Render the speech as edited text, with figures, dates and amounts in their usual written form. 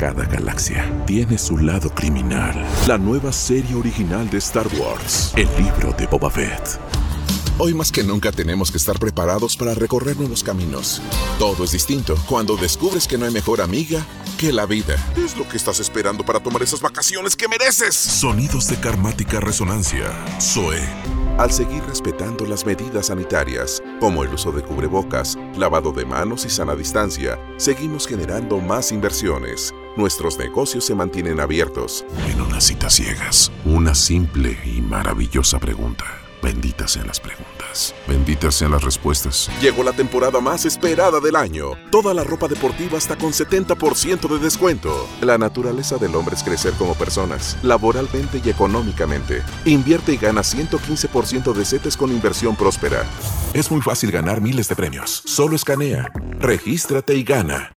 Cada galaxia tiene su lado criminal. La nueva serie original de Star Wars, el libro de Boba Fett. Hoy más que nunca tenemos que estar preparados para recorrer nuevos caminos. Todo es distinto cuando descubres que no hay mejor amiga que la vida. ¿Qué es lo que estás esperando para tomar esas vacaciones que mereces? Sonidos de Karmática Resonancia, Zoe. Al seguir respetando las medidas sanitarias, como el uso de cubrebocas, lavado de manos y sana distancia, seguimos generando más inversiones. Nuestros negocios se mantienen abiertos. En una cita ciegas, una simple y maravillosa pregunta. Benditas sean las preguntas. Benditas sean las respuestas. Llegó la temporada más esperada del año. Toda la ropa deportiva está con 70% de descuento. La naturaleza del hombre es crecer como personas, laboralmente y económicamente. Invierte y gana 115% de CETES con inversión próspera. Es muy fácil ganar miles de premios. Solo escanea, regístrate y gana.